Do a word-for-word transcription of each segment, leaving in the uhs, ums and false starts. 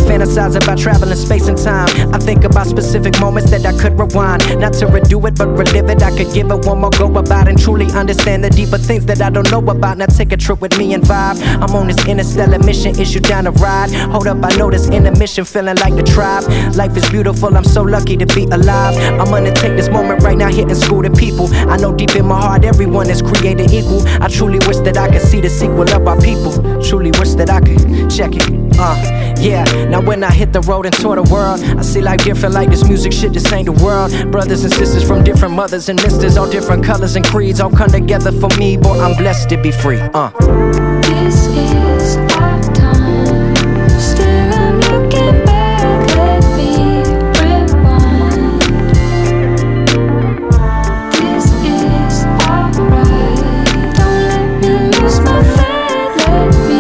fantasize about traveling space and time. I think about specific moments that I could rewind. Not to redo it, but relive it. I could give it one more go about and truly understand the deeper things that I don't know about. Now take a trip with me and vibe. I'm on this interstellar mission, issue down the ride. Hold up, I know this intermission, feeling like the tribe. Life is beautiful, I'm so lucky to be alive. I'm gonna take this moment right now, hitting school to people. I know deep in my heart everyone is created equal. I truly wish that I could see the sequel of our people. Truly wish that I could check it. Uh, yeah, now when I hit the road and tour the world, I see life different like this music shit, this ain't the world. Brothers and sisters from different mothers and misters, all different colors and creeds, all come together for me. Boy, I'm blessed to be free. Uh. This is our time. Still I'm looking back, let me rewind. This is alright. Don't let me lose my faith, let me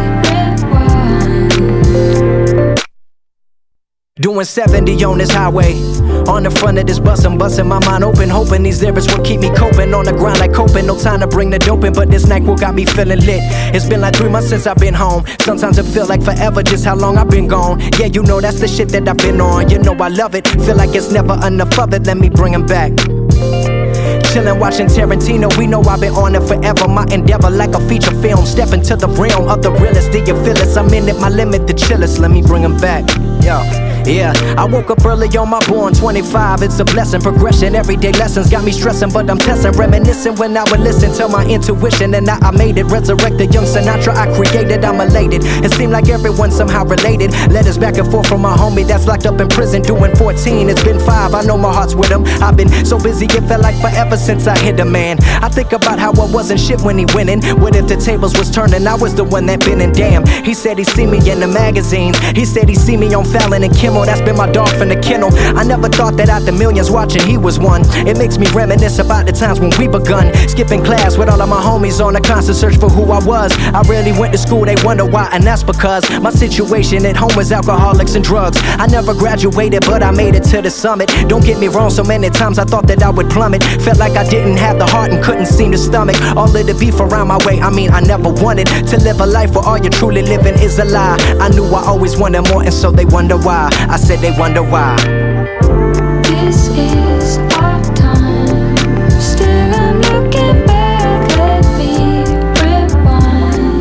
rewind. Doing seventy on this highway. On the front of this bus, I'm busting my mind open, hoping these lyrics will keep me coping. On the grind like coping, no time to bring the dope in, but this night will got me feeling lit. It's been like three months since I've been home. Sometimes it feel like forever, just how long I've been gone. Yeah, you know that's the shit that I've been on. You know I love it, feel like it's never enough of it. Let me bring 'em back. Chillin', watching Tarantino, we know I've been on it forever. My endeavor like a feature film, step into the realm of the realest. Do you feel this? I'm in it, my limit, the chillest. Let me bring 'em back, yo. Yeah, I woke up early on my born twenty-five. It's a blessing, progression, everyday lessons got me stressing, but I'm testing, reminiscing when I would listen to my intuition. And now I made it, resurrect the young Sinatra I created. I'm elated, it seemed like everyone somehow related. Letters back and forth from my homie that's locked up in prison doing fourteen. It's been five, I know my heart's with him. I've been so busy, it felt like forever since I hit a man. I think about how I wasn't shit when he winning. What if the tables was turning, I was the one that been in. Damn, he said he see me in the magazines. He said he see me on Fallon and Kimmel. That's been my dog from the kennel. I never thought that out the millions watching he was one. It makes me reminisce about the times when we begun. Skipping class with all of my homies on a constant search for who I was. I rarely went to school, they wonder why, and that's because my situation at home was alcoholics and drugs. I never graduated, but I made it to the summit. Don't get me wrong, so many times I thought that I would plummet. Felt like I didn't have the heart and couldn't seem to stomach all of the beef around my way. I mean, I never wanted to live a life where all you're truly living is a lie. I knew I always wanted more, and so they wonder why. I said they wonder why. This is our time. Still I'm looking back, let me rewind.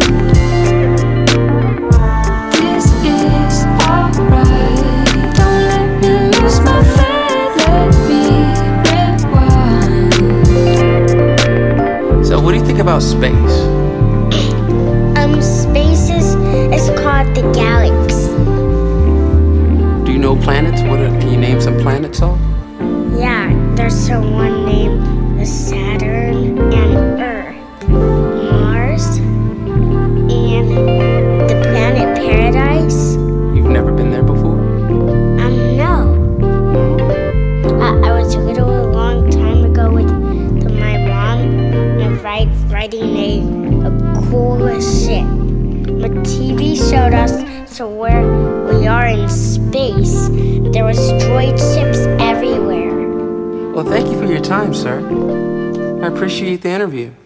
This is alright. Don't let me lose my faith, let me rewind. So what do you think about space? Um, space is, is called the galaxy. Do you know planets? What are, can you name some planets off? Yeah, there's someone named Saturn and Earth, Mars, and the planet Paradise. You've never been there before? Um, no. I, I was little a long time ago with the, my mom and ride, riding a, a cool ship. The T V showed us so where we are in space. There was droid ships everywhere. Well, thank you for your time, sir. I appreciate the interview.